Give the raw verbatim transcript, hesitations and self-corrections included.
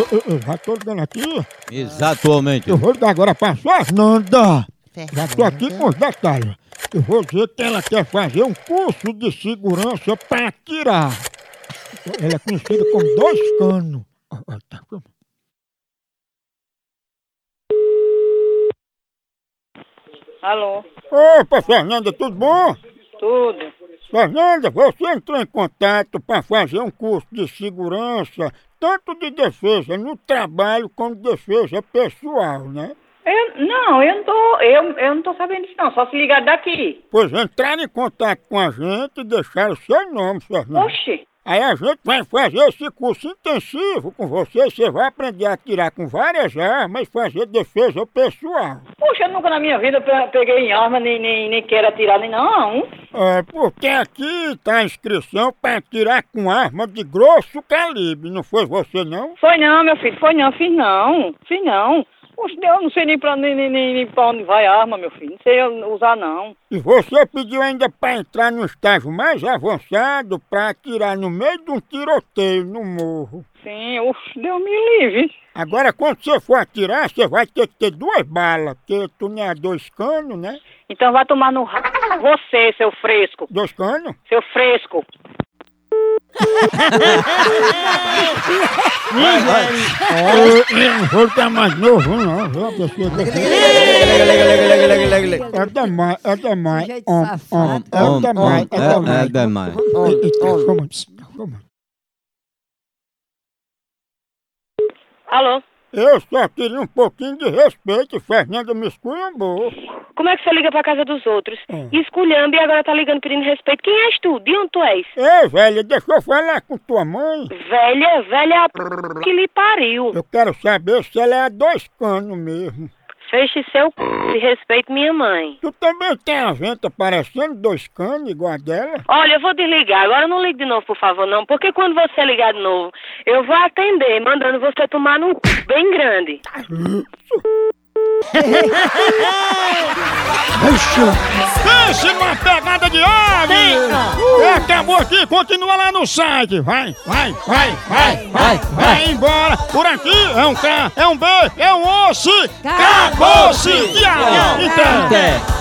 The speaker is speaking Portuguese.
eu, eu já tô ligando aqui. Exatamente. Eu vou ligar agora pra Fernanda. Já tô aqui com os detalhes. Eu vou dizer que ela quer fazer um curso de segurança pra atirar. Ela é conhecida como dois canos. Ó, ó, tá. Alô? Opa, Fernanda, tudo bom? Tudo. Fernanda, você entrou em contato para fazer um curso de segurança, tanto de defesa no trabalho como defesa pessoal, né? Eu, não, eu não tô. Eu, eu não tô sabendo disso não, só se ligar daqui. Pois entraram em contato com a gente e deixaram o seu nome, Fernanda. Oxi. Aí a gente vai fazer esse curso intensivo com você, você vai aprender a atirar com várias armas e fazer defesa pessoal. Poxa, eu nunca na minha vida pe- peguei em arma, nem, nem, nem quero atirar, nem não. É, porque aqui tá a inscrição para atirar com arma de grosso calibre, não foi você não? Foi não, meu filho, foi não, fiz não, fiz não. Poxa, eu não sei nem pra, nem, nem, nem, nem pra onde vai a arma, meu filho, não sei usar não. E você pediu ainda para entrar no estágio mais avançado para atirar no meio de um tiroteio no morro. Sim, oxe, Deus me livre. Agora, quando você for atirar, você vai ter que ter duas balas, porque tu não é dois canos, né? Então vai tomar no ra... você, seu fresco. Dois canos? Seu fresco. Vai, vai. Eu não vou ficar mais novo, não. Viu? A pessoa que- É demais, é demais. Jeito Om, safado. om, É demais, é É, demais. é demais. Eita, calma, calma. Alô? Eu só queria um pouquinho de respeito, Fernanda me esculhambou. Como é que você liga pra casa dos outros? Hum. Esculhamba e agora tá ligando pedindo respeito. Quem és tu? De onde tu és? Ei, velha, deixa eu falar com tua mãe. Velha, velha a p... que lhe pariu. Eu quero saber se ela é a dois canos mesmo. Feche seu c... e respeite minha mãe. Tu também tem a venta parecendo dois canos, igual a dela? Olha, eu vou desligar. Agora não ligue de novo, por favor, não. Porque quando você ligar de novo, eu vou atender, mandando você tomar num c... bem grande. Pense numa pegada de ave! É, acabou aqui, continua lá no site. Vai, vai, vai, vai, vai, vai embora. Por aqui é um K, é um B, é um osso. Acabou-se! Tchau! Então. Até.